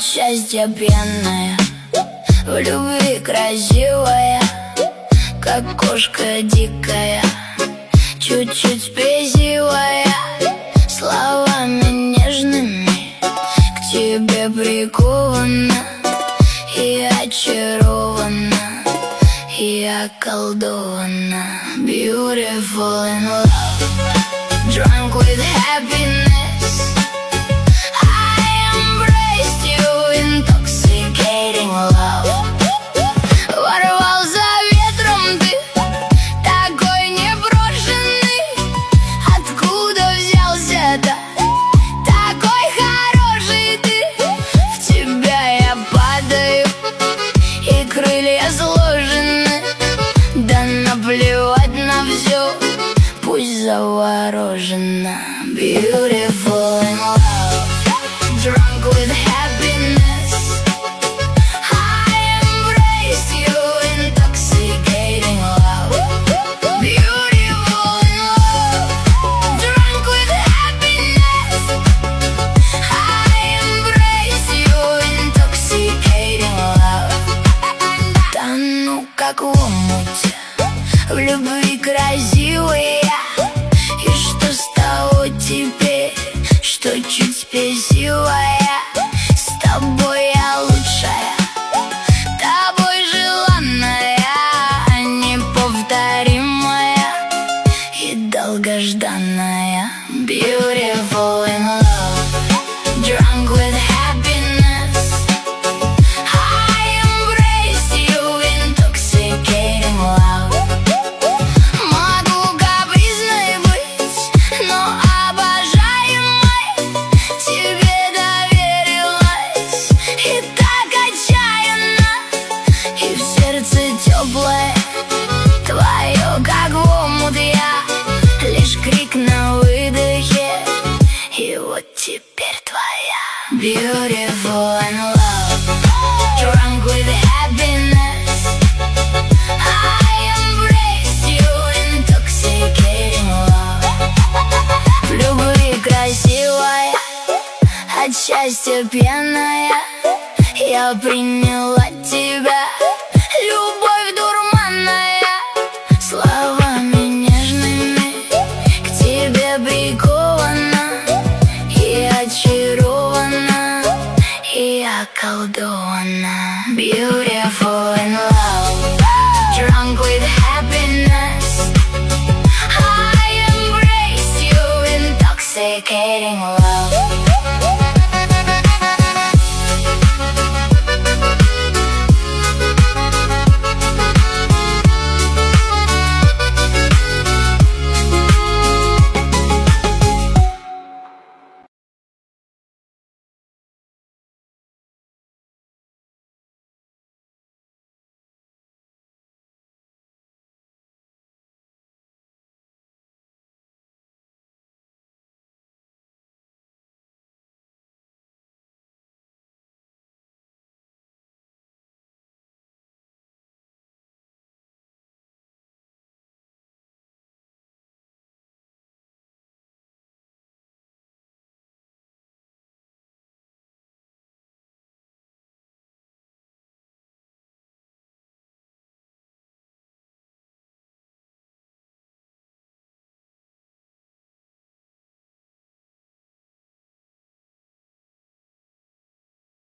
счастья пьяная, в любви красивая, как кошка дикая, чуть-чуть спесивая, словами нежными к тебе прикована и очарована, и околдована. Beautiful in love, drunk with happiness, плевать на все, пусть заворожена. Beautiful in love, drunk with happiness, I embrace you, intoxicating love. Beautiful in love, drunk with happiness, I embrace you, intoxicating love. Тону как в омуте, в любви красивая, и что с того теперь, что чуть спесивая? С тобой я лучшая, тобой желанная, неповторимая и долгожданная. Beautiful in love, drunk with happiness, I embrace you, intoxicating love. Теплое твое, как в омут я, лишь крик на выдохе, и вот теперь твоя. Beautiful in love, drunk with happiness, I embrace you, intoxicating love. В любви красивая, от счастья пьяная, я приняла тебя. Любовь дурманная, словами нежными к тебе прикована и очарована, и околдована. Beauty